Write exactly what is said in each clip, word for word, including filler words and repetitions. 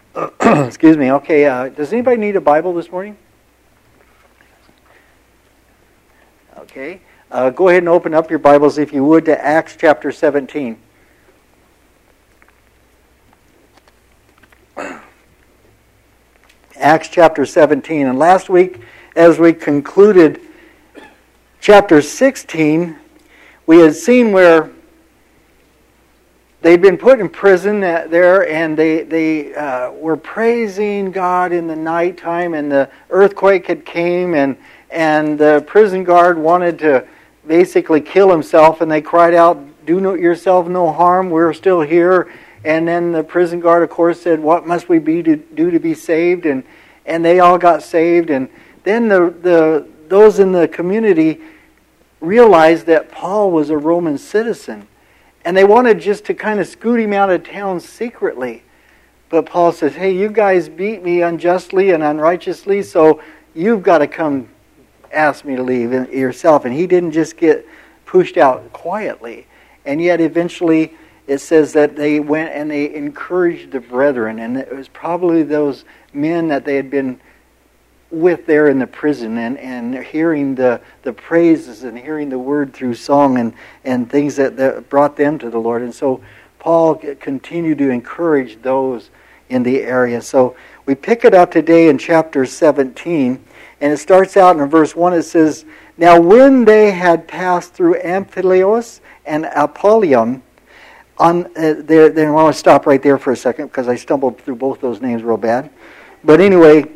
Excuse me. Okay, uh, does anybody need a Bible this morning? Okay. Uh, go ahead and open up your Bibles, if you would, to Acts chapter seventeen. Acts chapter seventeen. And last week, as we concluded chapter sixteen, we had seen where they'd been put in prison there, and they, they uh, were praising God in the nighttime, and the earthquake had came, and, and the prison guard wanted to basically kill himself, and they cried out, "Do no, yourself no harm, we're still here." And then the prison guard, of course, said, "What must we be to do to be saved?" And and they all got saved. And then the the those in the community realized that Paul was a Roman citizen. And they wanted just to kind of scoot him out of town secretly. But Paul says, "Hey, you guys beat me unjustly and unrighteously, so you've got to come ask me to leave yourself." And he didn't just get pushed out quietly. And yet eventually it says that they went and they encouraged the brethren. And it was probably those men that they had been with there in the prison, and, and hearing the, the praises and hearing the word through song and, and things that, that brought them to the Lord. And so Paul continued to encourage those in the area. So we pick it up today in chapter seventeen, and it starts out in verse one. It says, "Now when they had passed through Amphipolis and Apollyon," on uh, there, then I want to stop right there for a second because I stumbled through both those names real bad. But anyway,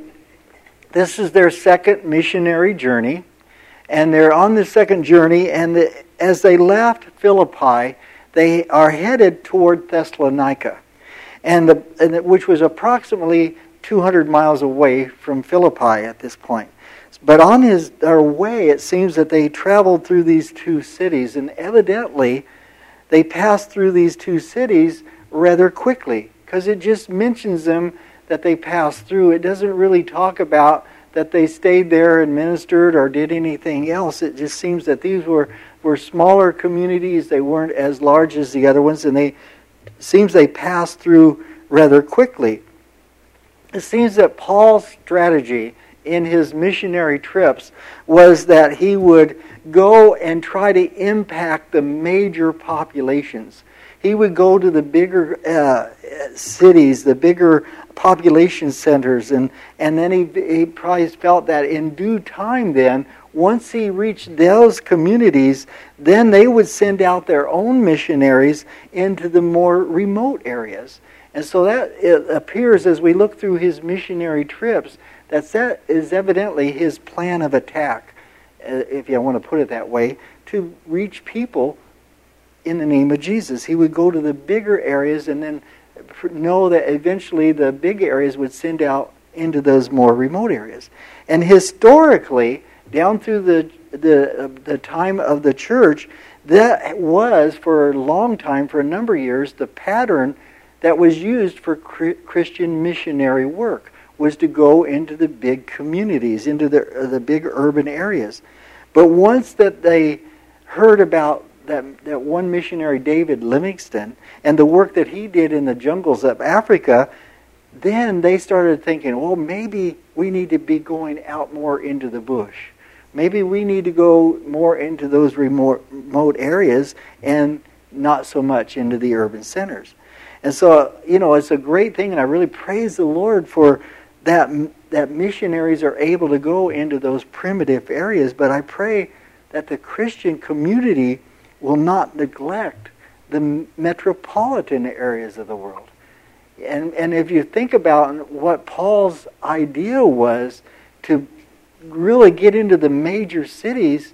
this is their second missionary journey, and they're on the second journey, and the, as they left Philippi, they are headed toward Thessalonica, and, the, and the, which was approximately two hundred miles away from Philippi at this point. But on his their way, it seems that they traveled through these two cities, and evidently they passed through these two cities rather quickly, because it just mentions them that they passed through. It doesn't really talk about that they stayed there and ministered or did anything else. It just seems that these were, were smaller communities. They weren't as large as the other ones, and they seems they passed through rather quickly. It seems that Paul's strategy in his missionary trips was that he would go and try to impact the major populations. He would go to the bigger uh, cities, the bigger population centers, and, and then he, he probably felt that in due time then, once he reached those communities, then they would send out their own missionaries into the more remote areas. And so that it appears as we look through his missionary trips, that that is evidently his plan of attack, if you want to put it that way, to reach people in the name of Jesus. He would go to the bigger areas and then know that eventually the big areas would send out into those more remote areas. And historically, down through the the, uh, the time of the church, that was for a long time, for a number of years, the pattern that was used for Christian missionary work was to go into the big communities, into the, uh, the big urban areas. But once that they heard about That, that one missionary, David Livingstone, and the work that he did in the jungles of Africa, then they started thinking, well, maybe we need to be going out more into the bush. Maybe we need to go more into those remote, remote areas and not so much into the urban centers. And so, you know, it's a great thing, and I really praise the Lord for that, that missionaries are able to go into those primitive areas. But I pray that the Christian community will not neglect the metropolitan areas of the world. And and if you think about what Paul's idea was, to really get into the major cities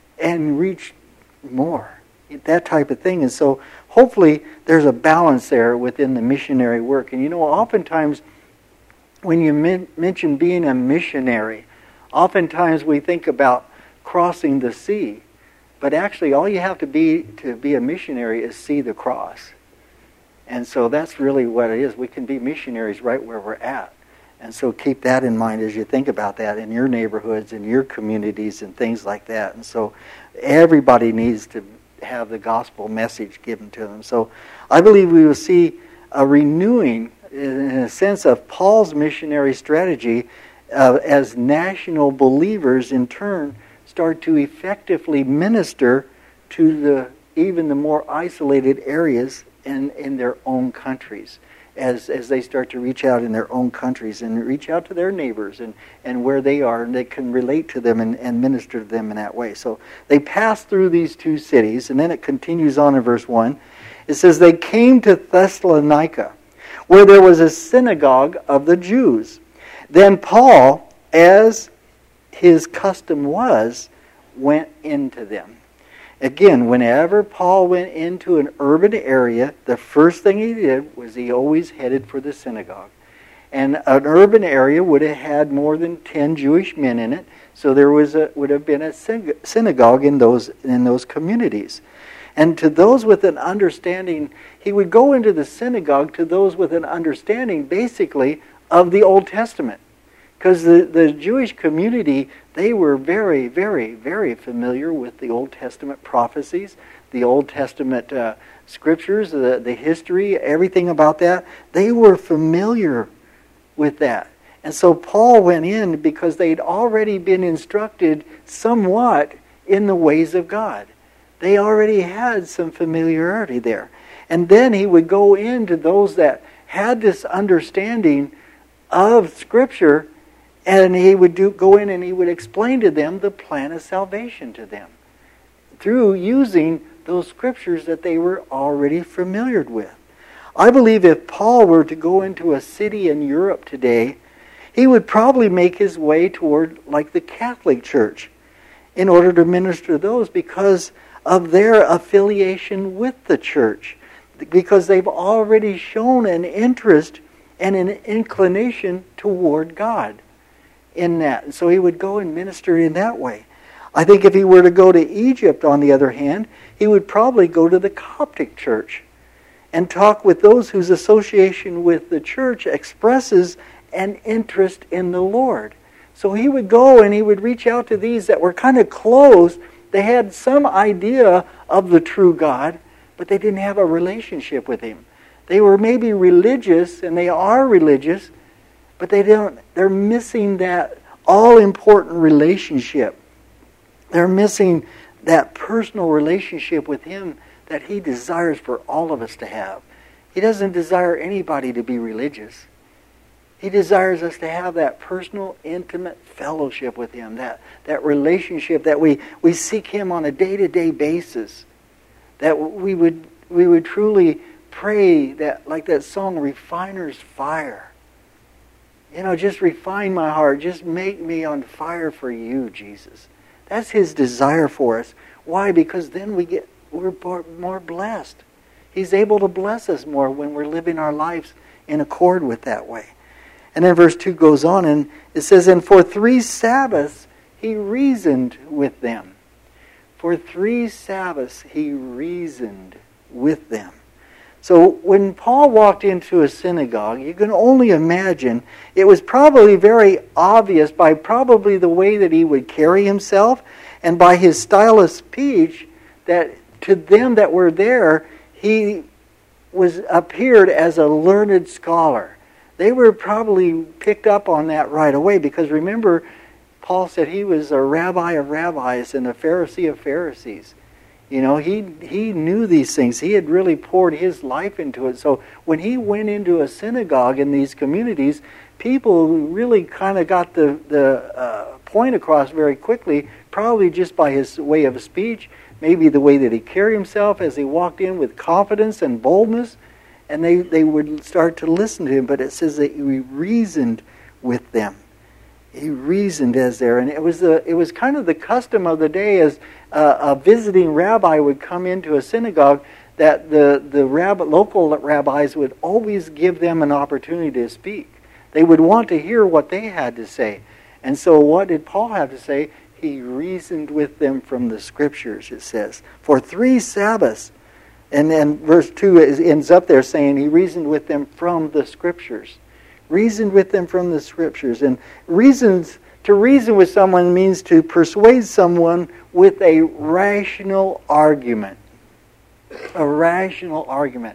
and reach more, that type of thing. And so hopefully there's a balance there within the missionary work. And you know, oftentimes when you men- mention being a missionary, oftentimes we think about crossing the sea. But actually, all you have to be to be a missionary is see the cross. And so that's really what it is. We can be missionaries right where we're at. And so keep that in mind as you think about that in your neighborhoods, in your communities, and things like that. And so everybody needs to have the gospel message given to them. So I believe we will see a renewing in a sense of Paul's missionary strategy, uh, as national believers in turn start to effectively minister to the even the more isolated areas in, in their own countries, as as they start to reach out in their own countries and reach out to their neighbors and, and where they are, and they can relate to them and, and minister to them in that way. So they pass through these two cities, and then it continues on in verse one. It says, they came to Thessalonica, where there was a synagogue of the Jews. Then Paul, as his custom was, went into them. Again, whenever Paul went into an urban area, the first thing he did was he always headed for the synagogue. And an urban area would have had more than ten Jewish men in it, so there was a, would have been a synagogue in those in those communities. And to those with an understanding, he would go into the synagogue to those with an understanding, basically, of the Old Testament. Because the, the Jewish community, they were very, very, very familiar with the Old Testament prophecies, the Old Testament uh, scriptures, the, the history, everything about that. They were familiar with that. And so Paul went in because they'd already been instructed somewhat in the ways of God. They already had some familiarity there. And then he would go into those that had this understanding of Scripture, and he would do, go in and he would explain to them the plan of salvation to them through using those Scriptures that they were already familiar with. I believe if Paul were to go into a city in Europe today, he would probably make his way toward like the Catholic Church in order to minister to those because of their affiliation with the church, because they've already shown an interest and an inclination toward God in that. And so he would go and minister in that way. I think if he were to go to Egypt, on the other hand, he would probably go to the Coptic church and talk with those whose association with the church expresses an interest in the Lord. So he would go and he would reach out to these that were kind of closed. They had some idea of the true God, but they didn't have a relationship with Him. They were maybe religious, and they are religious, but they don't. They're missing that all-important relationship. They're missing that personal relationship with Him that He desires for all of us to have. He doesn't desire anybody to be religious. He desires us to have that personal, intimate fellowship with Him, that, that relationship that we, we seek Him on a day-to-day basis, that we would we would truly pray that, like that song, Refiner's Fire. You know, just refine my heart. Just make me on fire for you, Jesus. That's His desire for us. Why? Because then we get we're more blessed. He's able to bless us more when we're living our lives in accord with that way. And then verse two goes on and it says, and for three Sabbaths he reasoned with them. For three Sabbaths he reasoned with them. So when Paul walked into a synagogue, you can only imagine it was probably very obvious by probably the way that he would carry himself and by his style of speech that to them that were there, he was appeared as a learned scholar. They were probably picked up on that right away because remember, Paul said he was a rabbi of rabbis and a Pharisee of Pharisees. You know, he he knew these things. He had really poured his life into it. So when he went into a synagogue in these communities, people really kind of got the, the uh, point across very quickly, probably just by his way of speech, maybe the way that he carried himself as he walked in with confidence and boldness, and they, they would start to listen to him. But it says that he reasoned with them. He reasoned as there, and it was the it was kind of the custom of the day as uh, a visiting rabbi would come into a synagogue that the the rabbi, local rabbis would always give them an opportunity to speak. They would want to hear what they had to say, and so what did Paul have to say? He reasoned with them from the Scriptures. It says for three Sabbaths, and then verse two ends up there saying he reasoned with them from the Scriptures. Reasoned with them from the Scriptures. And reasons to reason with someone means to persuade someone with a rational argument. A rational argument.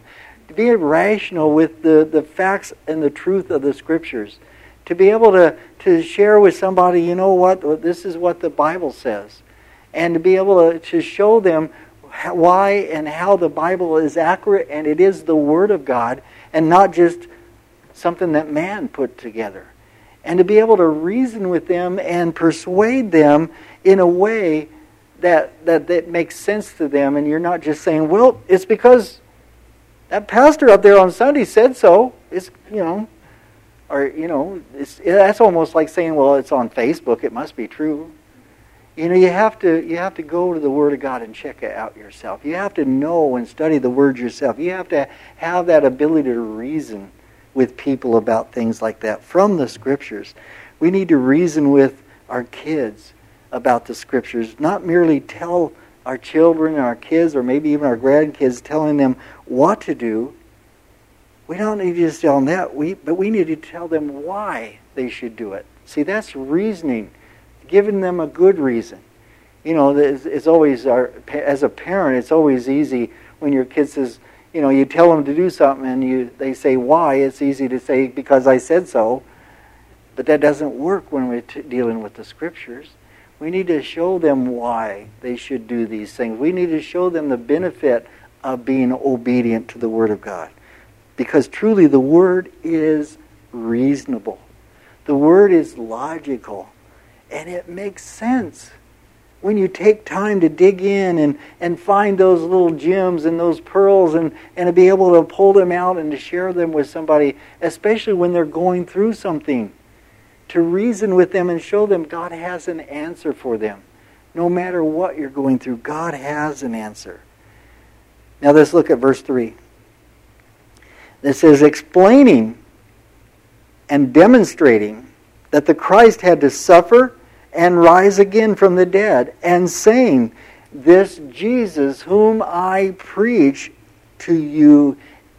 to be rational with the, the facts and the truth of the Scriptures. To be able to, to share with somebody, you know what, this is what the Bible says. And to be able to, to show them why and how the Bible is accurate and it is the Word of God and not just something that man put together. And to be able to reason with them and persuade them in a way that, that, that makes sense to them. And you're not just saying, well, it's because that pastor up there on Sunday said so. It's, you know, or, you know, it's, that's almost like saying, well, it's on Facebook, it must be true. You know, you have to you have to go to the Word of God and check it out yourself. You have to know and study the Word yourself. You have to have that ability to reason with people about things like that from the Scriptures. We need to reason with our kids about the Scriptures, not merely tell our children and our kids or maybe even our grandkids, telling them what to do. We don't need to just tell them that, we, but we need to tell them why they should do it. See, that's reasoning, giving them a good reason. You know, it's, it's always, our, as a parent, it's always easy when your kid says, you know, you tell them to do something and you they say why. It's easy to say because I said so. But that doesn't work when we're t- dealing with the Scriptures. We need to show them why they should do these things. We need to show them the benefit of being obedient to the Word of God. Because truly the Word is reasonable. The Word is logical. And it makes sense. When you take time to dig in and, and find those little gems and those pearls and, and to be able to pull them out and to share them with somebody, especially when they're going through something, to reason with them and show them God has an answer for them. No matter what you're going through, God has an answer. Now let's look at verse three. It says, explaining and demonstrating that the Christ had to suffer and rise again from the dead, and saying, this Jesus whom I preach to you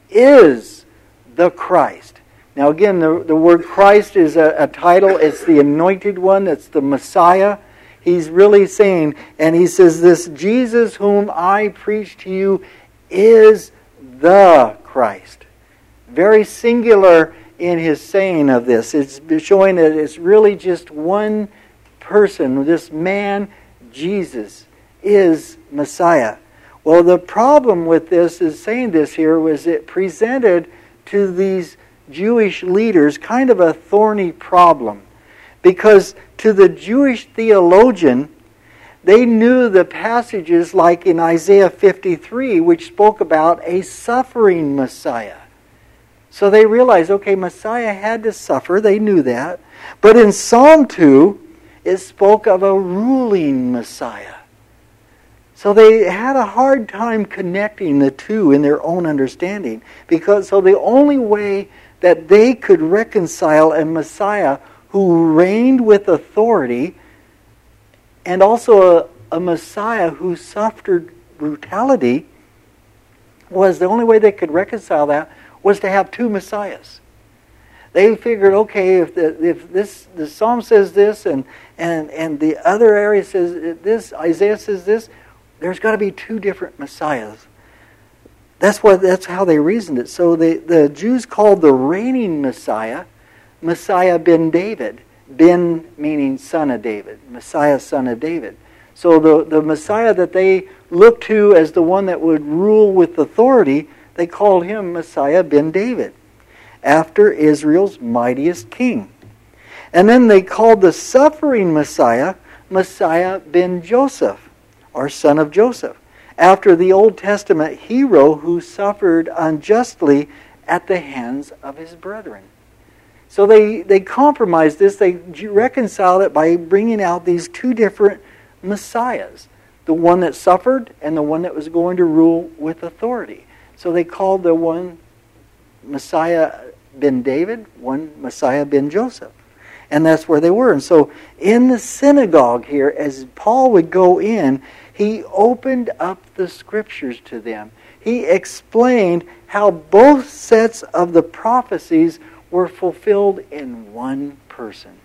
is the Christ. Now again, the, the word Christ is a, a title. It's the anointed one. It's the Messiah. He's really saying, and he says, this Jesus whom I preach to you is the Christ. Very singular in his saying of this. It's showing that it's really just one person. This man, Jesus, is Messiah. Well, the problem with this is saying this here was it presented to these Jewish leaders kind of a thorny problem. Because to the Jewish theologian, they knew the passages like in Isaiah fifty-three, which spoke about a suffering Messiah. So they realized, okay, Messiah had to suffer. They knew that. But in Psalm two, it spoke of a ruling Messiah. So they had a hard time connecting the two in their own understanding. Because so the only way that they could reconcile a Messiah who reigned with authority and also a, a Messiah who suffered brutality was the only way they could reconcile that was to have two Messiahs. They figured, okay, if the, if this the Psalm says this and, and, and the other area says this, Isaiah says this, there's got to be two different Messiahs. That's what that's how they reasoned it. So the, the Jews called the reigning Messiah, Messiah ben David. Ben meaning son of David. Messiah, son of David. So the, the Messiah that they looked to as the one that would rule with authority, they called him Messiah ben David, after Israel's mightiest king. And then they called the suffering Messiah, Messiah ben Joseph, or son of Joseph, after the Old Testament hero who suffered unjustly at the hands of his brethren. So they, they compromised this, they reconciled it by bringing out these two different Messiahs, the one that suffered and the one that was going to rule with authority. So they called the one Messiah ben David, one Messiah ben Joseph. And that's where they were. And so in the synagogue here, as Paul would go in, he opened up the Scriptures to them. He explained how both sets of the prophecies were fulfilled in one person.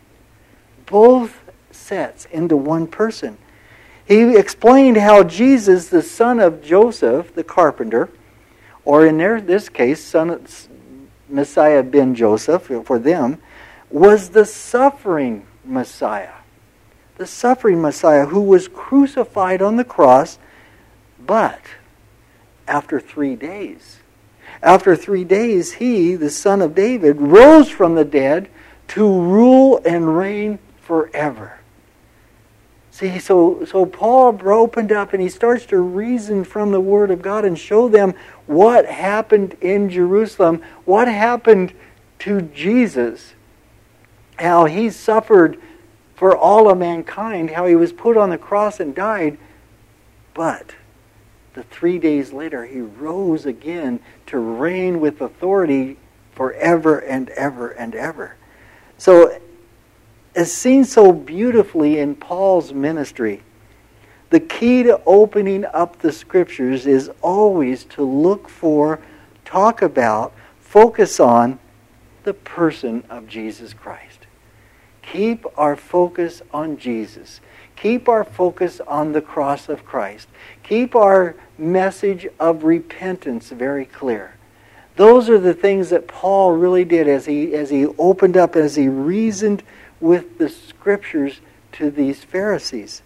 Both sets into one person. He explained how Jesus, the son of Joseph, the carpenter, or in their, this case, son of Messiah ben Joseph, for them, was the suffering Messiah. The suffering Messiah who was crucified on the cross, but after three days. After three days, he, the son of David, rose from the dead to rule and reign forever. See, so, so Paul opened up and he starts to reason from the Word of God and show them what happened in Jerusalem, what happened to Jesus, how he suffered for all of mankind, how he was put on the cross and died, but the three days later he rose again to reign with authority forever and ever and ever. So, as seen so beautifully in Paul's ministry, the key to opening up the Scriptures is always to look for, talk about, focus on the person of Jesus Christ. Keep our focus on Jesus. Keep our focus on the cross of Christ. Keep our message of repentance very clear. Those are the things that Paul really did as he as he opened up, as he reasoned with the Scriptures to these Pharisees.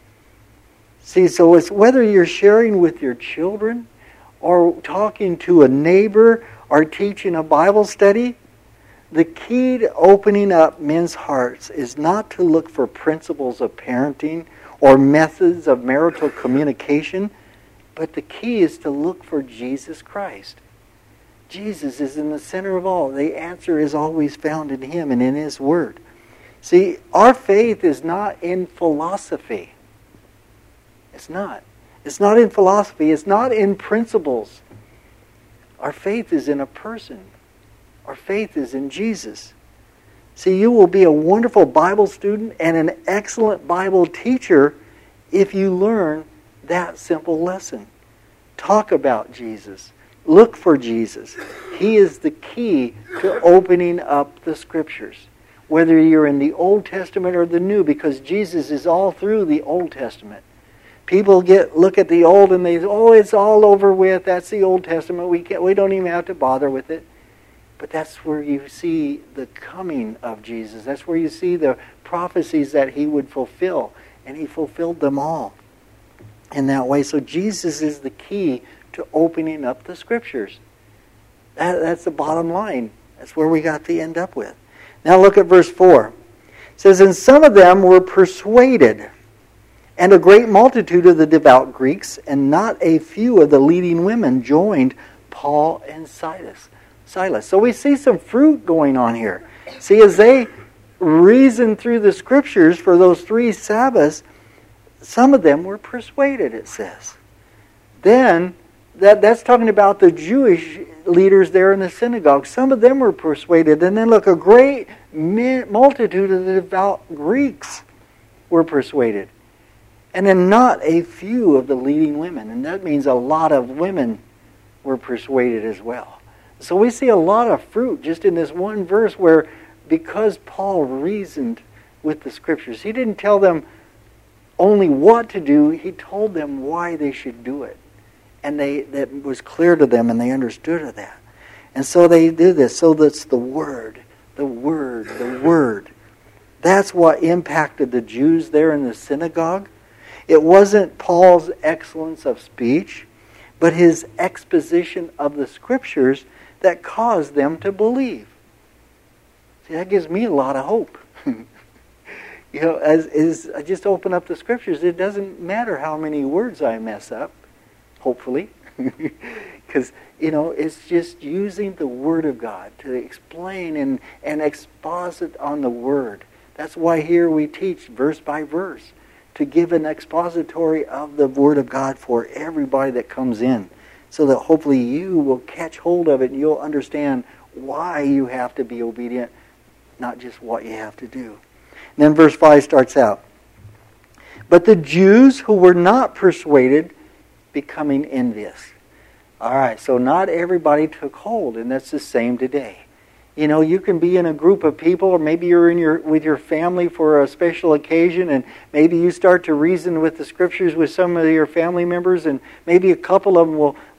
See, so it's whether you're sharing with your children or talking to a neighbor or teaching a Bible study, the key to opening up men's hearts is not to look for principles of parenting or methods of marital communication, but the key is to look for Jesus Christ. Jesus is in the center of all. The answer is always found in Him and in His Word. See, our faith is not in philosophy. It's not. It's not in philosophy. It's not in principles. Our faith is in a person. Our faith is in Jesus. See, you will be a wonderful Bible student and an excellent Bible teacher if you learn that simple lesson. Talk about Jesus. Look for Jesus. He is the key to opening up the Scriptures. Whether you're in the Old Testament or the New, because Jesus is all through the Old Testament. People get look at the Old and they say, oh, it's all over with. That's the Old Testament. We can't, we don't even have to bother with it. But that's where you see the coming of Jesus. That's where you see the prophecies that He would fulfill. And He fulfilled them all in that way. So Jesus is the key to opening up the Scriptures. That, that's the bottom line. That's where we got to end up with. Now look at verse four. It says, and some of them were persuaded, and a great multitude of the devout Greeks, and not a few of the leading women joined Paul and Silas. Silas. So we see some fruit going on here. See, as they reasoned through the Scriptures for those three Sabbaths, some of them were persuaded, it says. Then, that, that's talking about the Jewish leaders there in the synagogue. Some of them were persuaded. And then look, a great multitude of the devout Greeks were persuaded. And then not a few of the leading women. And that means a lot of women were persuaded as well. So we see a lot of fruit just in this one verse where, because Paul reasoned with the Scriptures, he didn't tell them only what to do, he told them why they should do it. And they that was clear to them and they understood of that. And so they do this. So that's the Word, the Word, the Word. That's what impacted the Jews there in the synagogue. It wasn't Paul's excellence of speech, but his exposition of the Scriptures that caused them to believe. See, that gives me a lot of hope. You know, as, as I just open up the Scriptures, it doesn't matter how many words I mess up, hopefully. Because, you know, it's just using the Word of God to explain and, and exposit on the Word. That's why here we teach verse by verse, to give an expository of the Word of God for everybody that comes in, so that hopefully you will catch hold of it and you'll understand why you have to be obedient, not just what you have to do. And then verse five starts out, but the Jews who were not persuaded, becoming envious. All right, so not everybody took hold, and that's the same today. You know, you can be in a group of people, or maybe you're in your with your family for a special occasion, and maybe you start to reason with the Scriptures with some of your family members, and maybe a couple of them will,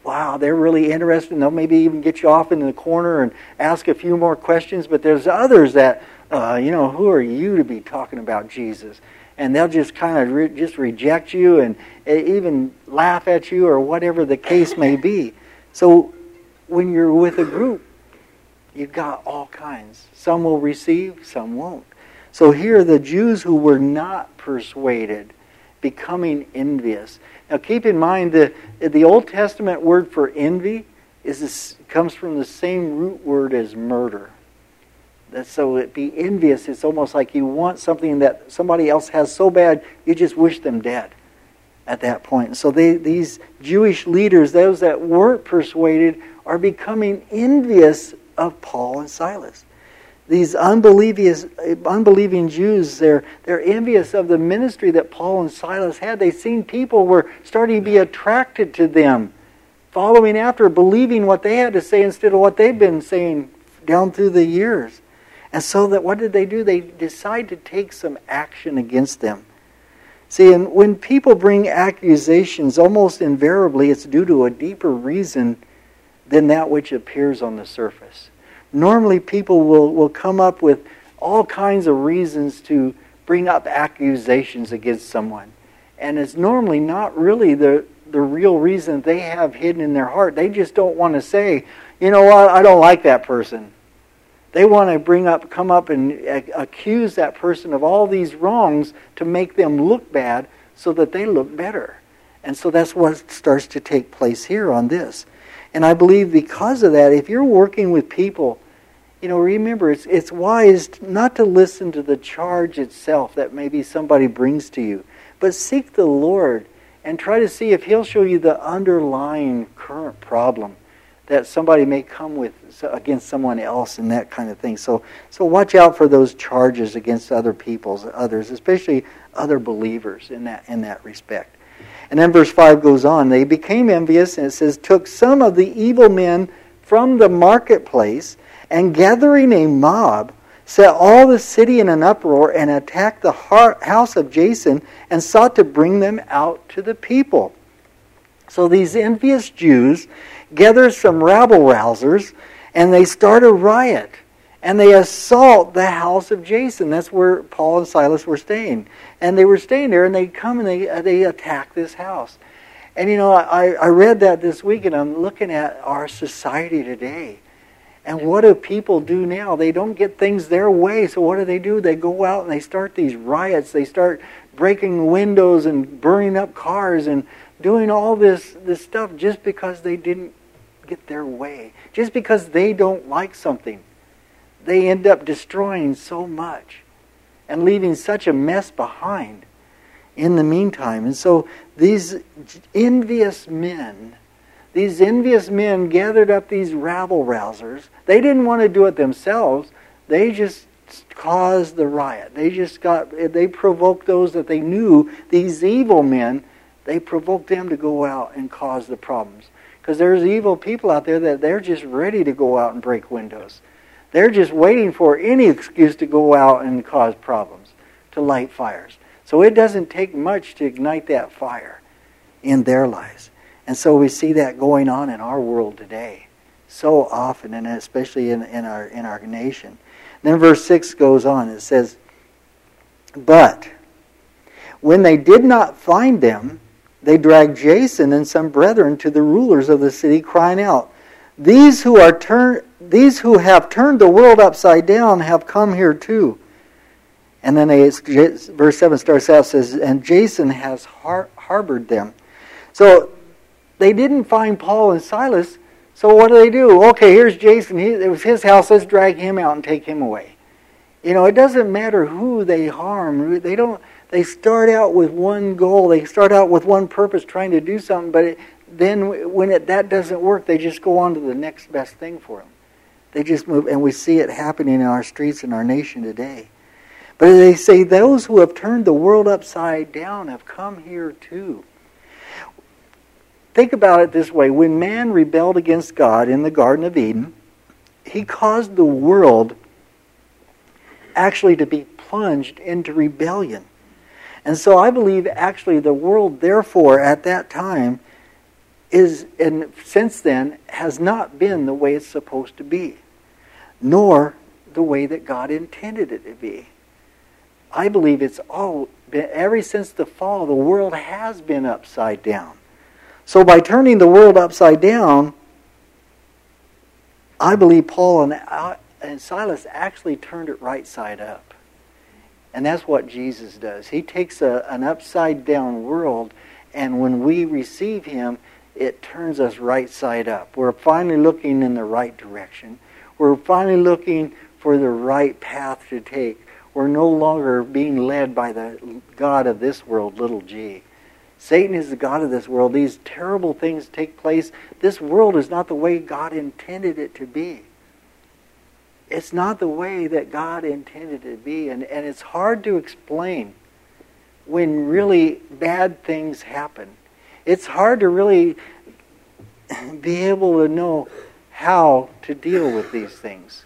wow, they're really interested, and they'll maybe even get you off into the corner and ask a few more questions. But there's others that, uh, you know, who are you to be talking about Jesus? And they'll just kind of re- just reject you and even laugh at you or whatever the case may be. So when you're with a group, you've got all kinds. Some will receive, some won't. So here the Jews who were not persuaded, becoming envious. Now keep in mind that the Old Testament word for envy is this, comes from the same root word as murder. That so it be envious, it's almost like you want something that somebody else has so bad, you just wish them dead at that point. So they, these Jewish leaders, those that weren't persuaded, are becoming envious of Paul and Silas. These unbelieving, unbelieving Jews, they're, they're envious of the ministry that Paul and Silas had. They've seen people were starting to be attracted to them, following after, believing what they had to say instead of what they've been saying down through the years. And so that what did they do? They decide to take some action against them. See, and when people bring accusations, almost invariably it's due to a deeper reason than that which appears on the surface. Normally people will, will come up with all kinds of reasons to bring up accusations against someone. And it's normally not really the, the real reason they have hidden in their heart. They just don't want to say, you know what, I don't like that person. They want to bring up, come up and accuse that person of all these wrongs to make them look bad so that they look better. And so that's what starts to take place here on this. And I believe because of that, if you're working with people, you know, remember, it's it's wise not to listen to the charge itself that maybe somebody brings to you, but seek the Lord and try to see if He'll show you the underlying current problem that somebody may come with against someone else and that kind of thing. So so watch out for those charges against other people's, others, especially other believers in that in that respect. And then verse five goes on, they became envious, and it says, took some of the evil men from the marketplace, and gathering a mob, set all the city in an uproar, and attacked the house of Jason, and sought to bring them out to the people. So these envious Jews gather some rabble-rousers, and they start a riot. And they assault the house of Jason. That's where Paul and Silas were staying. And they were staying there, and they come and they they attack this house. And you know, I, I read that this week, and I'm looking at our society today. And what do people do now? They don't get things their way, so what do they do? They go out and they start these riots. They start breaking windows and burning up cars and doing all this, this stuff just because they didn't get their way. Just because they don't like something. They end up destroying so much and leaving such a mess behind in the meantime. And so these envious men, these envious men gathered up these rabble-rousers. They didn't want to do it themselves. They just caused the riot. They just got, they provoked those that they knew, these evil men, they provoked them to go out and cause the problems. Because there's evil people out there that they're just ready to go out and break windows. They're just waiting for any excuse to go out and cause problems, to light fires. So it doesn't take much to ignite that fire in their lives. And so we see that going on in our world today so often, and especially in, in our in our nation. Then verse six goes on. It says, but when they did not find them, they dragged Jason and some brethren to the rulers of the city, crying out, These who are turned, these who have turned the world upside down have come here too. And then they, verse seven starts out, says, and Jason has har- harbored them. So they didn't find Paul and Silas. So what do they do? Okay, here's Jason. He, it was his house. Let's drag him out and take him away. You know, it doesn't matter who they harm. They don't. They start out with one goal. They start out with one purpose, trying to do something. But it, then when it, that doesn't work, they just go on to the next best thing for them. They just move, and we see it happening in our streets in our nation today. But they say those who have turned the world upside down have come here too. Think about it this way. When man rebelled against God in the Garden of Eden, he caused the world actually to be plunged into rebellion. And so I believe actually the world, therefore, at that time, is, and since then, has not been the way it's supposed to be, nor the way that God intended it to be. I believe it's all been, ever since the fall, the world has been upside down. So by turning the world upside down, I believe Paul and, and Silas actually turned it right side up. And that's what Jesus does. He takes a, an upside down world, and when we receive Him, it turns us right side up. We're finally looking in the right direction. We're finally looking for the right path to take. We're no longer being led by the god of this world, little g. Satan is the god of this world. These terrible things take place. This world is not the way God intended it to be. It's not the way that God intended it to be. And, and it's hard to explain when really bad things happen. It's hard to really be able to know how to deal with these things.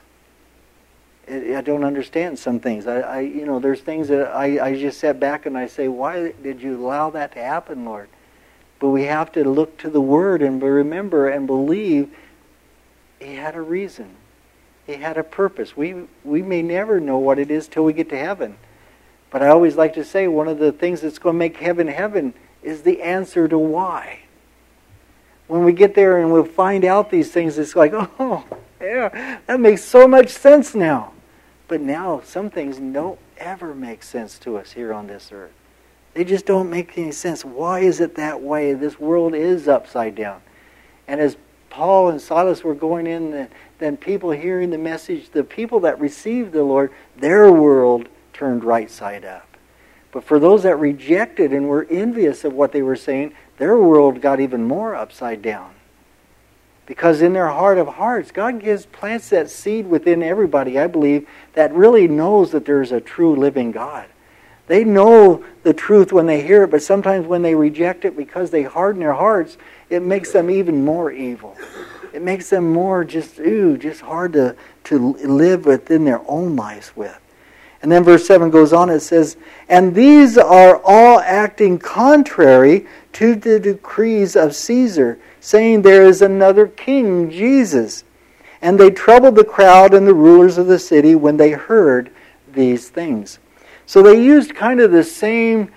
I don't understand some things. I, I you know, there's things that I, I just sat back and I say, why did you allow that to happen, Lord? But we have to look to the Word and remember and believe He had a reason. He had a purpose. We we may never know what it is till we get to heaven. But I always like to say one of the things that's going to make heaven heaven is the answer to why. When we get there and we'll find out these things, it's like, oh, yeah, that makes so much sense now. But now some things don't ever make sense to us here on this earth. They just don't make any sense. Why is it that way? This world is upside down. And as Paul and Silas were going in, then people hearing the message, the people that received the Lord, their world turned right side up. But for those that rejected and were envious of what they were saying, their world got even more upside down. Because in their heart of hearts, God gives, plants that seed within everybody, I believe, that really knows that there's a true living God. They know the truth when they hear it, but sometimes when they reject it because they harden their hearts, it makes them even more evil. It makes them more just, ooh, just hard to, to live within their own lives with. And then verse seven goes on, it says, and these are all acting contrary to the decrees of Caesar, saying there is another king, Jesus. And they troubled the crowd and the rulers of the city when they heard these things. So they used kind of the same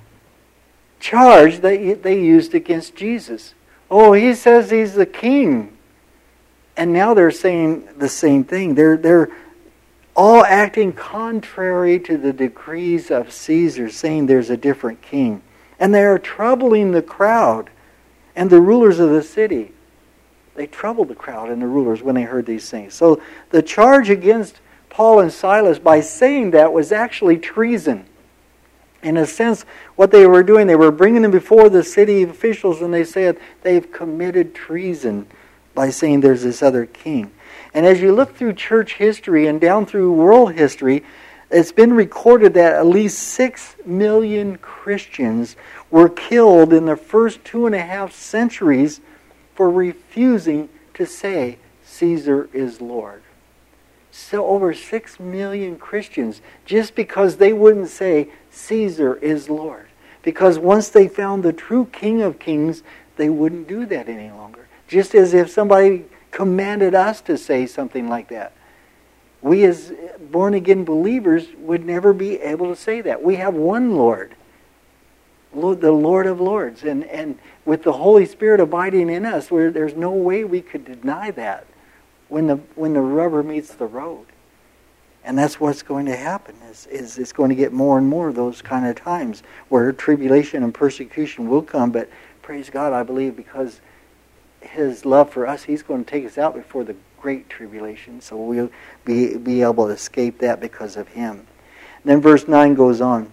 charge that they used against Jesus. Oh, he says he's the king. And now they're saying the same thing. They're, they're all acting contrary to the decrees of Caesar, saying there's a different king. And they are troubling the crowd and the rulers of the city. They troubled the crowd and the rulers when they heard these things. So the charge against Paul and Silas by saying that was actually treason. In a sense, what they were doing, they were bringing them before the city officials and they said they've committed treason by saying there's this other king. And as you look through church history and down through world history, it's been recorded that at least six million Christians were killed in the first two and a half centuries for refusing to say Caesar is Lord. So over six million Christians, just because they wouldn't say Caesar is Lord. Because once they found the true King of Kings, they wouldn't do that any longer. Just as if somebody commanded us to say something like that. We as born-again believers would never be able to say that. We have one Lord, Lord the Lord of Lords. And, and with the Holy Spirit abiding in us, where there's no way we could deny that when the when the rubber meets the road. And that's what's going to happen, is, is it's going to get more and more of those kind of times where tribulation and persecution will come. But praise God, I believe, because His love for us, He's going to take us out before the great tribulation, so we'll be, be able to escape that because of Him. And then verse nine goes on.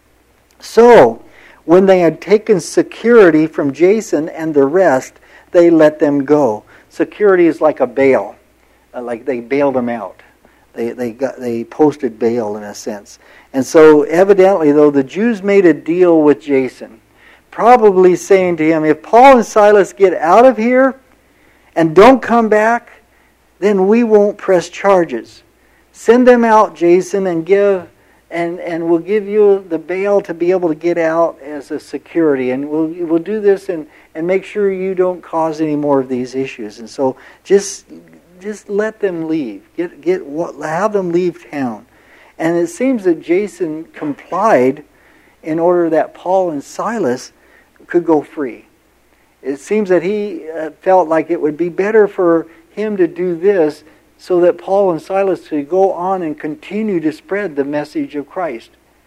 So, when they had taken security from Jason and the rest, they let them go. Security is like a bail. Uh, like they bailed them out. They they got they posted bail in a sense. And so evidently, though, the Jews made a deal with Jason, probably saying to him, if Paul and Silas get out of here and don't come back, then we won't press charges. Send them out, Jason, and give and and we'll give you the bail to be able to get out as a security, and we'll we'll do this and and make sure you don't cause any more of these issues. And so just just let them leave. Get get have them leave town. And it seems that Jason complied in order that Paul and Silas could go free. It seems that he uh, felt like it would be better for him to do this so that Paul and Silas could go on and continue to spread the message of Christ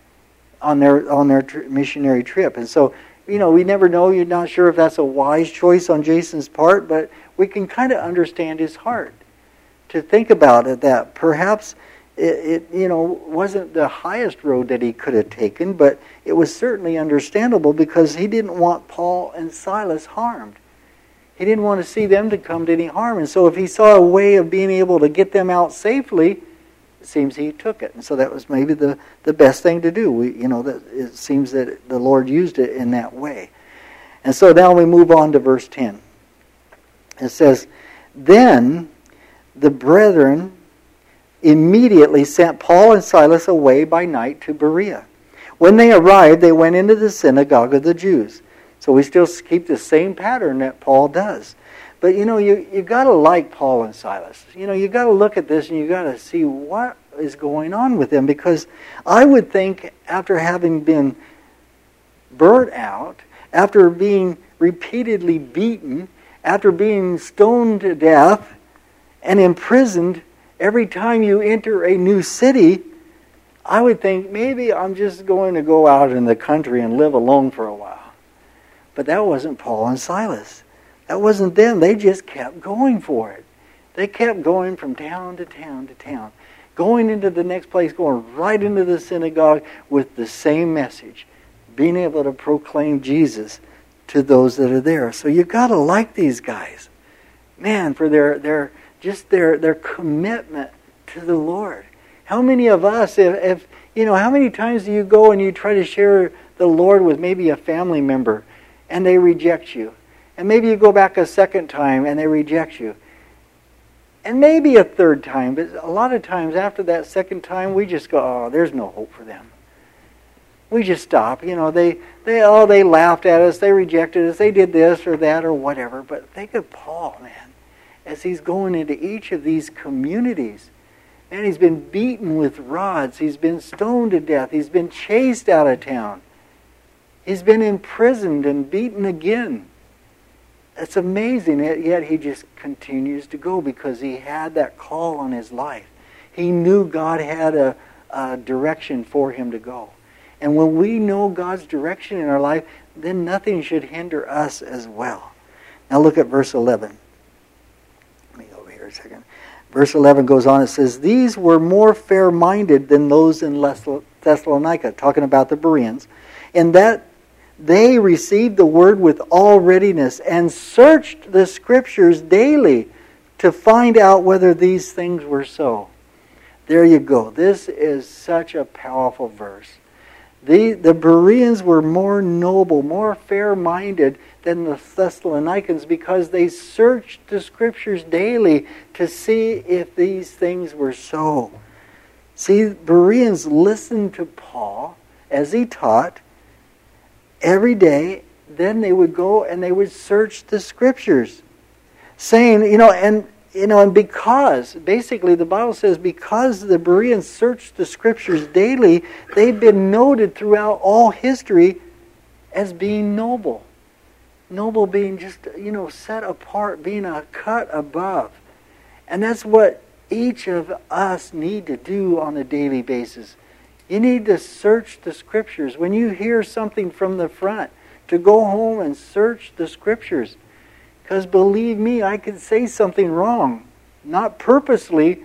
on their on their tr- missionary trip. And so, you know, we never know. You're not sure if that's a wise choice on Jason's part, but we can kind of understand his heart to think about it. That perhaps it, it you know wasn't the highest road that he could have taken, but it was certainly understandable because he didn't want Paul and Silas harmed. He didn't want to see them to come to any harm. And so if he saw a way of being able to get them out safely, it seems he took it. And so that was maybe the, the best thing to do. We, you know, that it seems that the Lord used it in that way. And so now we move on to verse ten. It says, "Then the brethren immediately sent Paul and Silas away by night to Berea. When they arrived, they went into the synagogue of the Jews." So we still keep the same pattern that Paul does. But you know, you you got to like Paul and Silas. You know, you got to look at this and you got to see what is going on with them. Because I would think after having been burnt out, after being repeatedly beaten, after being stoned to death and imprisoned every time you enter a new city, I would think maybe I'm just going to go out in the country and live alone for a while. But that wasn't Paul and Silas. That wasn't them. They just kept going for it. They kept going from town to town to town, going into the next place, going right into the synagogue with the same message, being able to proclaim Jesus to those that are there. So you got to like these guys, man, for their their just their their commitment to the Lord. How many of us, if, if you know, how many times do you go and you try to share the Lord with maybe a family member, and they reject you? And maybe you go back a second time and they reject you. And maybe a third time, but a lot of times after that second time, we just go, oh, there's no hope for them. We just stop. You know, they, they oh, they laughed at us, they rejected us, they did this or that or whatever. But think of Paul, man, as he's going into each of these communities. And he's been beaten with rods, he's been stoned to death, he's been chased out of town. He's been imprisoned and beaten again. It's amazing, yet he just continues to go because he had that call on his life. He knew God had a, a direction for him to go. And when we know God's direction in our life, then nothing should hinder us as well. Now look at verse eleven. Let me go over here a second. Verse eleven goes on, it says, "These were more fair-minded than those in Thessalonica," talking about the Bereans, "in that they received the word with all readiness and searched the Scriptures daily to find out whether these things were so." There you go. This is such a powerful verse. The, the Bereans were more noble, more fair-minded than the Thessalonians because they searched the Scriptures daily to see if these things were so. See, Bereans listened to Paul as he taught every day. Then they would go and they would search the Scriptures, saying, you know, and you know, and because basically the Bible says because the Bereans searched the Scriptures daily, they've been noted throughout all history as being noble. Noble being just, you know, set apart, being a cut above. And that's what each of us need to do on a daily basis. You need to search the Scriptures. When you hear something from the front, to go home and search the Scriptures. Because believe me, I could say something wrong. Not purposely,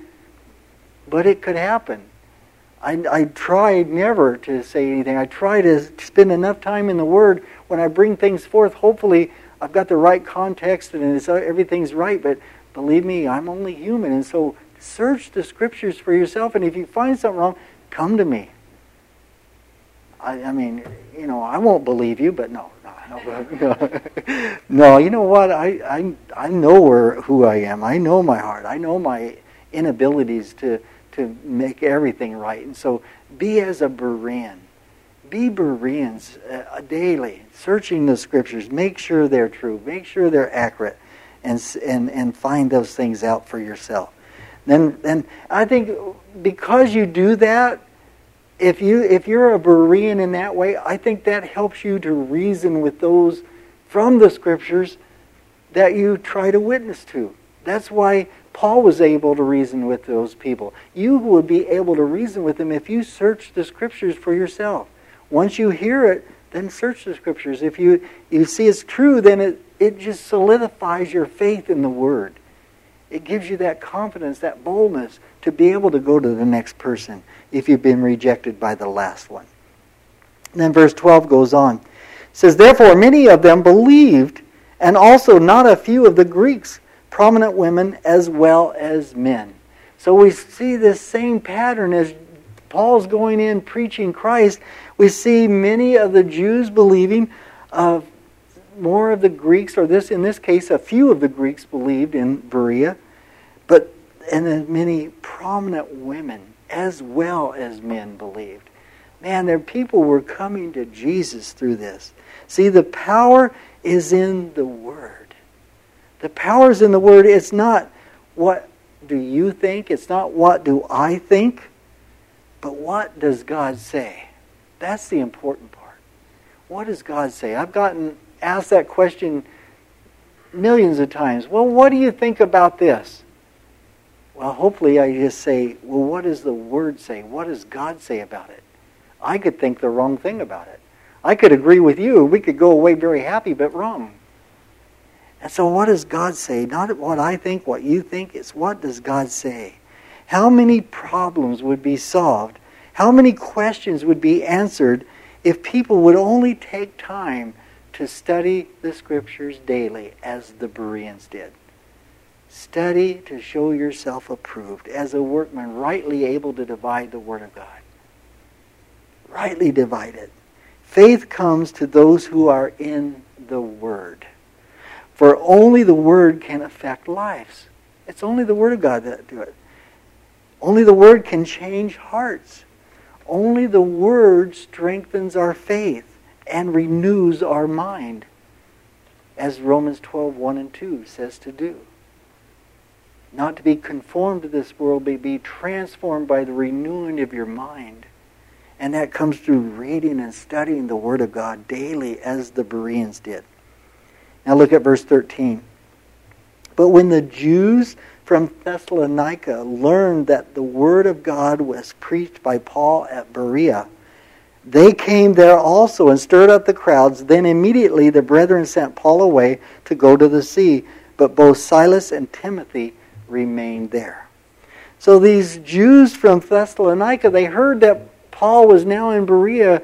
but it could happen. I, I try never to say anything. I try to spend enough time in the Word when I bring things forth. Hopefully, I've got the right context and it's, everything's right. But believe me, I'm only human. And so search the Scriptures for yourself. And if you find something wrong, come to me. I, I mean, you know, I won't believe you, but no, no, no, no. You know what? I, I, I know where, who I am. I know my heart. I know my inabilities to, to make everything right. And so be as a Berean. Be Bereans uh, daily, searching the Scriptures. Make sure they're true. Make sure they're accurate. And and, and find those things out for yourself. Then, then I think because you do that, if, you, if you're a Berean in that way, I think that helps you to reason with those from the Scriptures that you try to witness to. That's why Paul was able to reason with those people. You would be able to reason with them if you search the Scriptures for yourself. Once you hear it, then search the Scriptures. If you, you see it's true, then it, it just solidifies your faith in the Word. It gives you that confidence, that boldness to be able to go to the next person if you've been rejected by the last one. And then verse twelve goes on. It says, therefore many of them believed, and also not a few of the Greeks, prominent women as well as men. So we see this same pattern as Paul's going in preaching Christ. We see many of the Jews believing, uh, more of the Greeks, or this in this case, a few of the Greeks believed in Berea, but and then many prominent women as well as men believed. Man, their people were coming to Jesus through this. See, the power is in the Word. The power is in the Word. It's not what do you think. It's not what do I think. But what does God say? That's the important part. What does God say? I've gotten asked that question millions of times. Well, what do you think about this? Well, hopefully I just say, well, what does the Word say? What does God say about it? I could think the wrong thing about it. I could agree with you. We could go away very happy, but wrong. And so what does God say? Not what I think, what you think. It's what does God say? How many problems would be solved? How many questions would be answered if people would only take time to study the Scriptures daily as the Bereans did? Study to show yourself approved as a workman rightly able to divide the Word of God. Rightly divide it. Faith comes to those who are in the Word. For only the Word can affect lives. It's only the Word of God that do it. Only the Word can change hearts. Only the Word strengthens our faith and renews our mind, as Romans twelve, one and two says to do. Not to be conformed to this world, but be transformed by the renewing of your mind. And that comes through reading and studying the Word of God daily, as the Bereans did. Now look at verse thirteen. But when the Jews from Thessalonica learned that the Word of God was preached by Paul at Berea, they came there also and stirred up the crowds. Then immediately the brethren sent Paul away to go to the sea, but both Silas and Timothy remained there. So these Jews from Thessalonica, they heard that Paul was now in Berea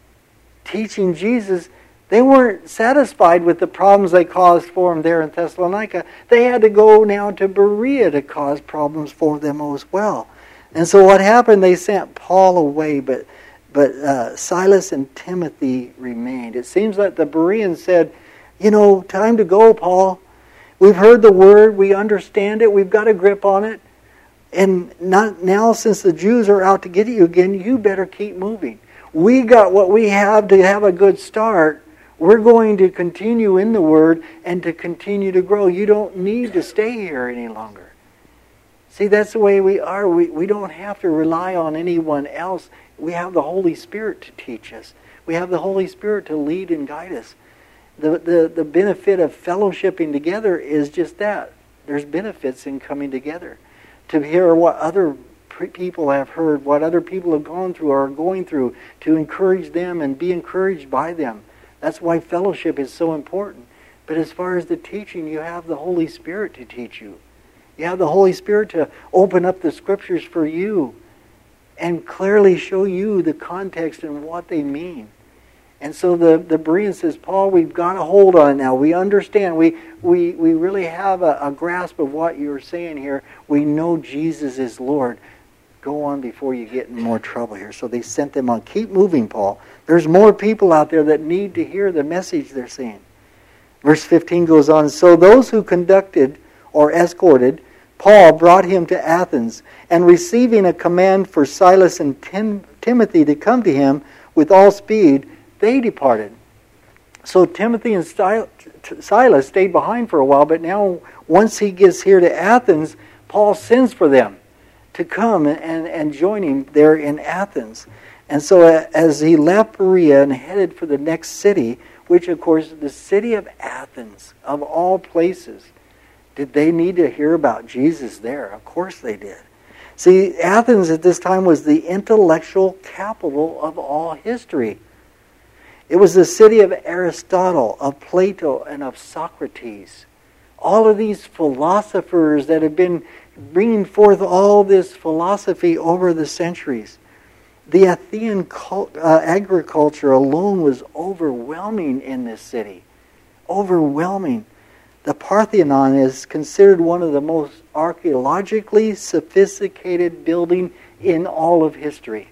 teaching Jesus. They weren't satisfied with the problems they caused for them there in Thessalonica. They had to go now to Berea to cause problems for them as well. And so what happened, they sent Paul away, but but uh, Silas and Timothy remained. It seems like the Bereans said, you know, time to go, Paul. We've heard the Word. We understand it. We've got a grip on it. And not now, since the Jews are out to get you again, you better keep moving. We got what we have to have a good start. We're going to continue in the Word and to continue to grow. You don't need to stay here any longer. See, that's the way we are. We, we don't have to rely on anyone else. We have the Holy Spirit to teach us. We have the Holy Spirit to lead and guide us. The, the, the benefit of fellowshipping together is just that. There's benefits in coming together. To hear what other people have heard, what other people have gone through or are going through, to encourage them and be encouraged by them. That's why fellowship is so important. But as far as the teaching, you have the Holy Spirit to teach you. You have the Holy Spirit to open up the Scriptures for you and clearly show you the context and what they mean. And so the, the Berean says, Paul, we've got a hold on it now. We understand. We we, we really have a, a grasp of what you're saying here. We know Jesus is Lord. Go on before you get in more trouble here. So they sent them on. Keep moving, Paul. There's more people out there that need to hear the message they're saying. Verse fifteen goes on, so those who conducted or escorted Paul brought him to Athens, and receiving a command for Silas and Tim- Timothy to come to him with all speed, they departed. So Timothy and Silas stayed behind for a while, but now once he gets here to Athens, Paul sends for them to come and, and join him there in Athens. And so as he left Berea and headed for the next city, which of course is the city of Athens, of all places, did they need to hear about Jesus there? Of course they did. See, Athens at this time was the intellectual capital of all history. It was the city of Aristotle, of Plato, and of Socrates. All of these philosophers that have been bringing forth all this philosophy over the centuries. The Athenian cult, uh, agriculture alone was overwhelming in this city. Overwhelming. The Parthenon is considered one of the most archaeologically sophisticated buildings in all of history.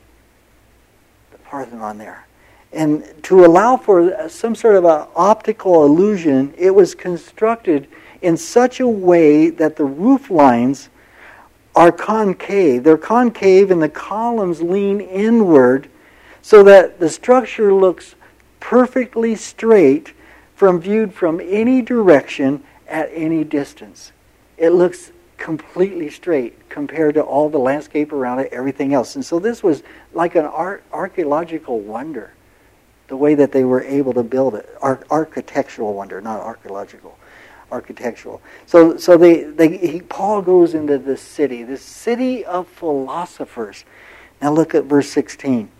The Parthenon there. And to allow for some sort of an optical illusion, it was constructed in such a way that the roof lines are concave. They're concave and the columns lean inward so that the structure looks perfectly straight from viewed from any direction at any distance. It looks completely straight compared to all the landscape around it, everything else. And so this was like an art, archaeological wonder, the way that they were able to build it. Ar- architectural wonder, not archaeological. Architectural. So, so they, they he, Paul goes into this city, this city of philosophers. Now look at verse sixteen.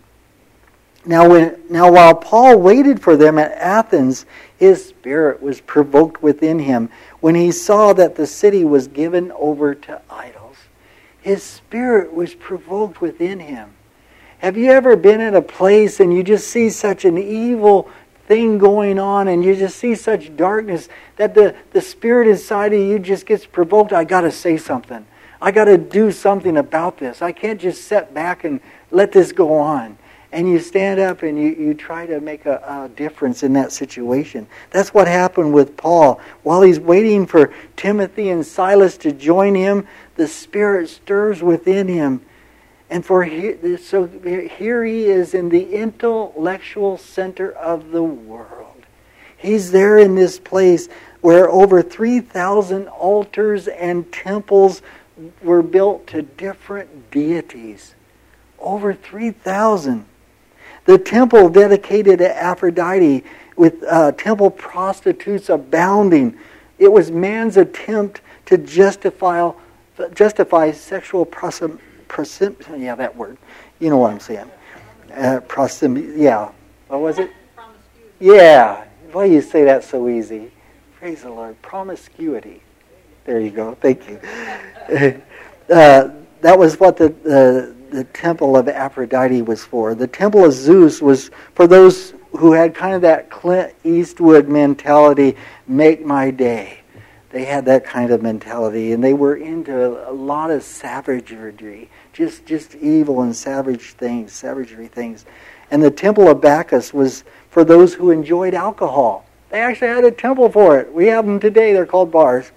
Now, when now while Paul waited for them at Athens, his spirit was provoked within him when he saw that the city was given over to idols. His spirit was provoked within him. Have you ever been in a place and you just see such an evil thing going on and you just see such darkness that the, the spirit inside of you just gets provoked? I got to say something. I got to do something about this. I can't just sit back and let this go on. And you stand up and you, you try to make a, a difference in that situation. That's what happened with Paul. While he's waiting for Timothy and Silas to join him, the Spirit stirs within him. And for he, so here he is in the intellectual center of the world. He's there in this place where over three thousand altars and temples were built to different deities. Over three thousand. The temple dedicated to Aphrodite with uh, temple prostitutes abounding. It was man's attempt to justify justify sexual prosim, prosim yeah, that word. You know what I'm saying. Uh, prosim, yeah. What was it? Yeah. Why you say that so easy? Praise the Lord. Promiscuity. There you go. Thank you. uh, that was what the... the the temple of Aphrodite was for. The temple of Zeus was for those who had kind of that Clint Eastwood mentality, make my day. They had that kind of mentality, and they were into a lot of savagery, just just evil and savage things, savagery things. And the temple of Bacchus was for those who enjoyed alcohol. They actually had a temple for it. We have them today. They're called bars.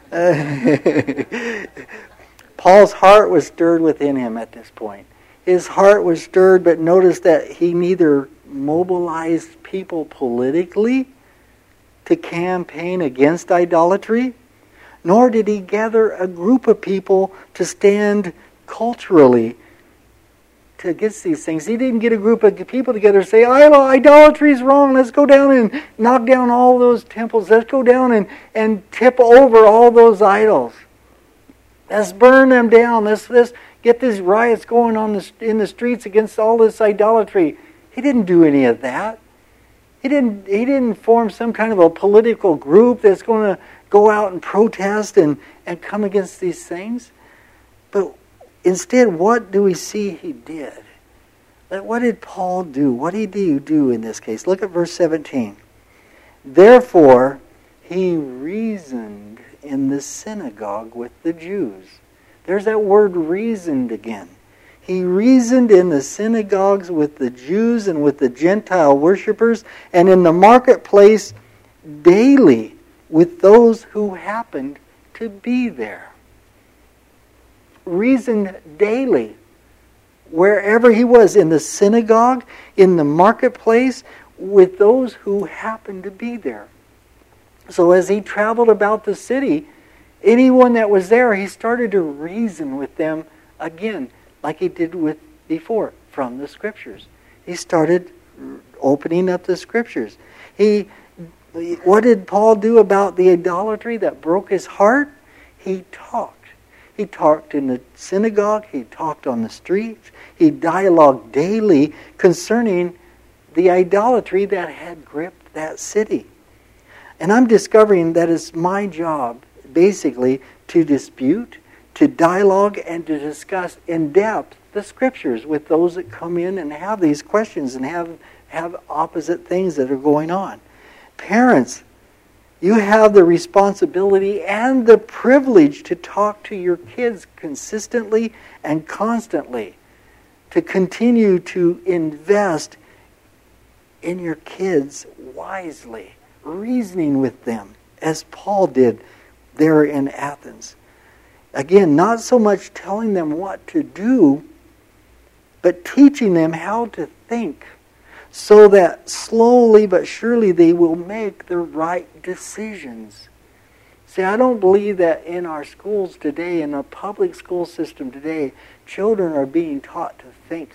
Uh, Paul's heart was stirred within him at this point. His heart was stirred, but notice that he neither mobilized people politically to campaign against idolatry, nor did he gather a group of people to stand culturally to against these things. He didn't get a group of people together and say, idolatry is wrong, let's go down and knock down all those temples, let's go down and, and tip over all those idols. Let's burn them down. Let's, let's get these riots going on the, in the streets against all this idolatry. He didn't do any of that. He didn't, he didn't form some kind of a political group that's going to go out and protest and, and come against these things. But instead, what do we see he did? What did Paul do? What did he do in this case? Look at verse seventeen. Therefore, he reasoned in the synagogue with the Jews. There's that word reasoned again. He reasoned in the synagogues with the Jews and with the Gentile worshippers, and in the marketplace daily with those who happened to be there. reasoned daily. Wherever he was, in the synagogue, in the marketplace, with those who happened to be there. So as he traveled about the city, anyone that was there, he started to reason with them again, like he did with before, from the Scriptures. He started opening up the Scriptures. He, what did Paul do about the idolatry that broke his heart? He talked. He talked in the synagogue. He talked on the streets. He dialogued daily concerning the idolatry that had gripped that city. And I'm discovering that it's my job, basically, to dispute, to dialogue, and to discuss in depth the Scriptures with those that come in and have these questions and have, have opposite things that are going on. Parents, you have the responsibility and the privilege to talk to your kids consistently and constantly, to continue to invest in your kids wisely, reasoning with them, as Paul did there in Athens. Again, not so much telling them what to do, but teaching them how to think, so that slowly but surely they will make the right decisions. See, I don't believe that in our schools today, in the public school system today, children are being taught to think.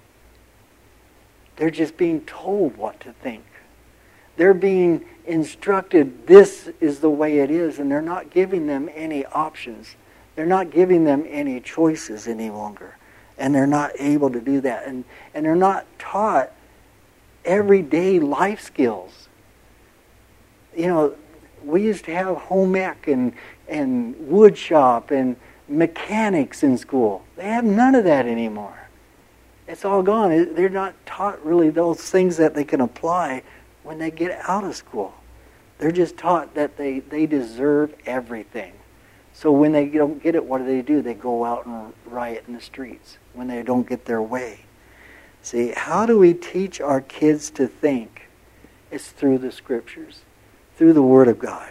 They're just being told what to think. They're being instructed, this is the way it is, and they're not giving them any options. They're not giving them any choices any longer. And they're not able to do that. And, and they're not taught everyday life skills. You know, we used to have home ec and, and wood shop and mechanics in school. They have none of that anymore. It's all gone. They're not taught really those things that they can apply when they get out of school. They're just taught that they, they deserve everything. So when they don't get it, what do they do? They go out and riot in the streets when they don't get their way. See, how do we teach our kids to think? It's through the Scriptures, through the Word of God.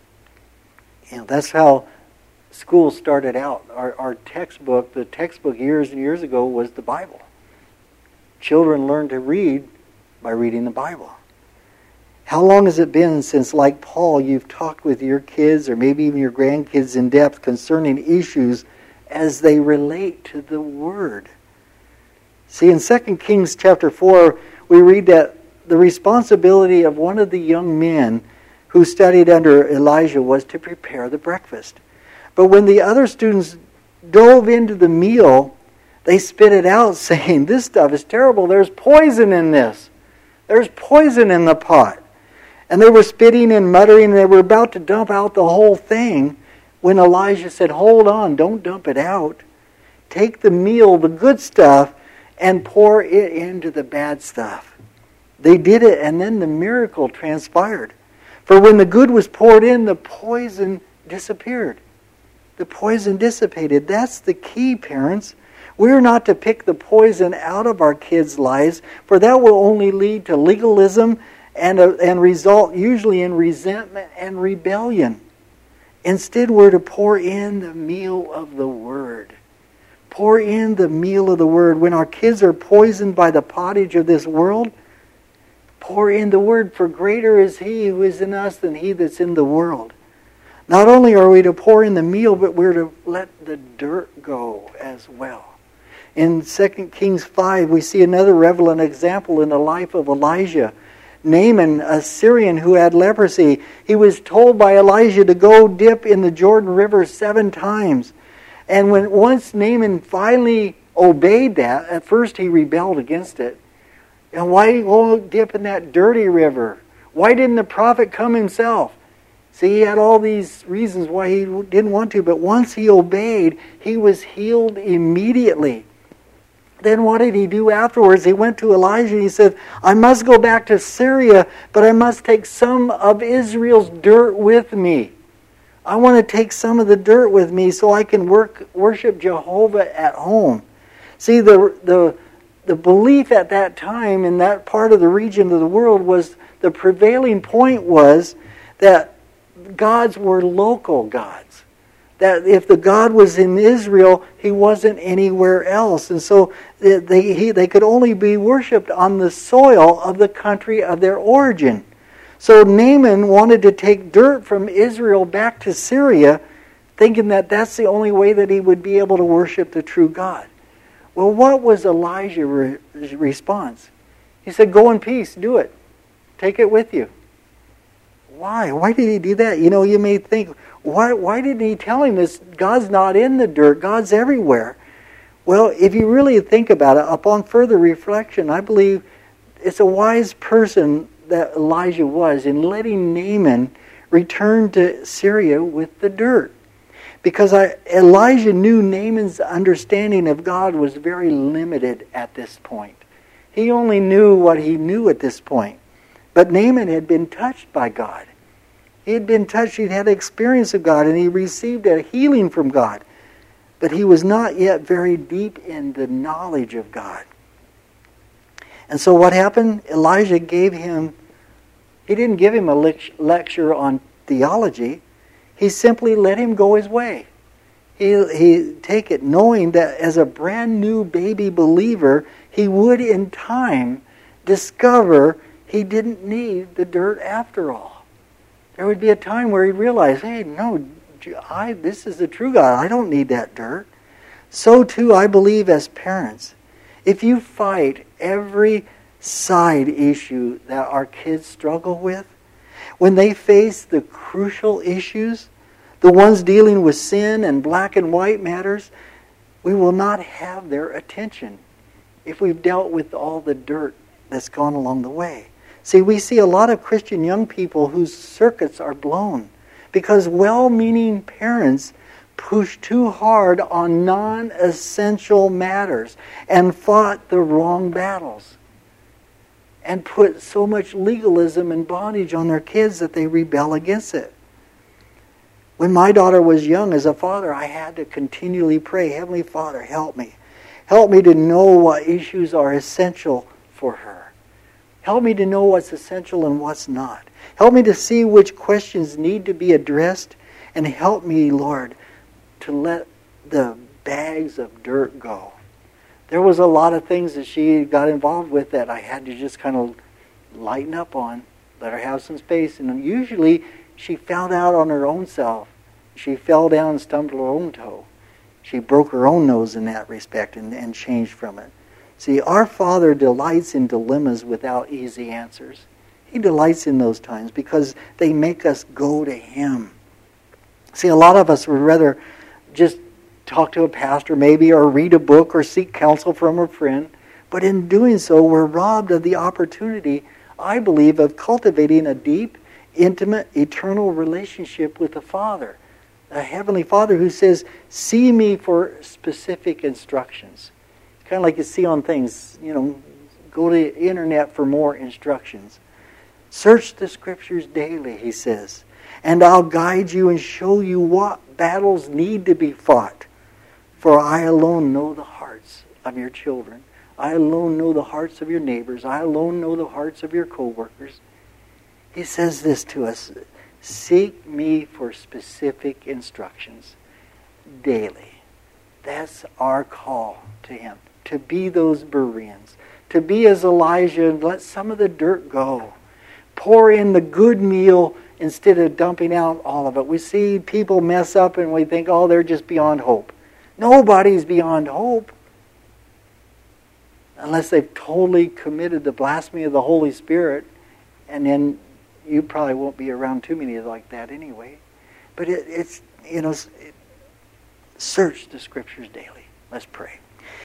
You know, that's how school started out. Our, our textbook, the textbook years and years ago was the Bible. Children learn to read by reading the Bible. How long has it been since, like Paul, you've talked with your kids or maybe even your grandkids in depth concerning issues as they relate to the Word? See, in Second Kings chapter four, we read that the responsibility of one of the young men who studied under Elijah was to prepare the breakfast. But when the other students dove into the meal, they spit it out saying, this stuff is terrible. There's poison in this. There's poison in the pot. And they were spitting and muttering, and they were about to dump out the whole thing when Elijah said, hold on, don't dump it out. Take the meal, the good stuff, and pour it into the bad stuff. They did it, and then the miracle transpired. For when the good was poured in, the poison disappeared. The poison dissipated. That's the key, parents. We're not to pick the poison out of our kids' lives, for that will only lead to legalism and, uh, and result usually in resentment and rebellion. Instead, we're to pour in the meal of the Word. Pour in the meal of the Word. When our kids are poisoned by the pottage of this world, pour in the Word, for greater is He who is in us than he that's in the world. Not only are we to pour in the meal, but we're to let the dirt go as well. In Second Kings five, we see another relevant example in the life of Elijah. Naaman, a Syrian who had leprosy, he was told by Elijah to go dip in the Jordan River seven times. And when once Naaman finally obeyed that, at first he rebelled against it. And why go dip in that dirty river? Why didn't the prophet come himself? See, he had all these reasons why he didn't want to, but once he obeyed, he was healed immediately. Then what did he do afterwards? He went to Elijah and he said, I must go back to Syria, but I must take some of Israel's dirt with me. I want to take some of the dirt with me so I can work, worship Jehovah at home. See, the, the, the belief at that time in that part of the region of the world was, the prevailing point was that gods were local gods. that if the God was in Israel, He wasn't anywhere else. And so they, he, they could only be worshipped on the soil of the country of their origin. So Naaman wanted to take dirt from Israel back to Syria, thinking that that's the only way that he would be able to worship the true God. Well, what was Elijah's response? He said, go in peace, do it. Take it with you. Why? Why did he do that? You know, you may think, why, why didn't he tell him this? God's not in the dirt. God's everywhere. Well, if you really think about it, upon further reflection, I believe it's a wise person that Elijah was in letting Naaman return to Syria with the dirt. Because I, Elijah knew Naaman's understanding of God was very limited at this point. He only knew what he knew at this point. But Naaman had been touched by God. He had been touched, he'd had experience of God, and he received a healing from God. But he was not yet very deep in the knowledge of God. And so what happened? Elijah gave him, he didn't give him a lecture on theology. He simply let him go his way. He he take it knowing that as a brand new baby believer, he would in time discover he didn't need the dirt after all. There would be a time where he'd realize, hey, no, I, this is the true God. I don't need that dirt. So too, I believe as parents, if you fight every side issue that our kids struggle with, when they face the crucial issues, the ones dealing with sin and black and white matters, we will not have their attention if we've dealt with all the dirt that's gone along the way. See, we see a lot of Christian young people whose circuits are blown because well-meaning parents push too hard on non-essential matters and fought the wrong battles and put so much legalism and bondage on their kids that they rebel against it. When my daughter was young, as a father, I had to continually pray, Heavenly Father, help me. Help me to know what issues are essential for her. Help me to know what's essential and what's not. Help me to see which questions need to be addressed, and help me, Lord, to let the bags of dirt go. There was a lot of things that she got involved with that I had to just kind of lighten up on, let her have some space. And usually she found out on her own self. She fell down and stumbled her own toe. She broke her own nose in that respect and, and changed from it. See, our Father delights in dilemmas without easy answers. He delights in those times because they make us go to Him. See, a lot of us would rather just talk to a pastor maybe, or read a book, or seek counsel from a friend. But in doing so, we're robbed of the opportunity, I believe, of cultivating a deep, intimate, eternal relationship with the Father. A Heavenly Father who says, see me for specific instructions. It's kind of like you see on things, you know, go to the internet for more instructions. Search the Scriptures daily, He says, and I'll guide you and show you what battles need to be fought. For I alone know the hearts of your children. I alone know the hearts of your neighbors. I alone know the hearts of your co-workers. He says this to us, seek me for specific instructions daily. That's our call to Him, to be those Bereans, to be as Elijah and let some of the dirt go. Pour in the good meal instead of dumping out all of it. We see people mess up and we think, oh, they're just beyond hope. Nobody's beyond hope unless they've totally committed the blasphemy of the Holy Spirit, and then you probably won't be around too many like that anyway. But it, it's, you know, it, search the Scriptures daily. Let's pray.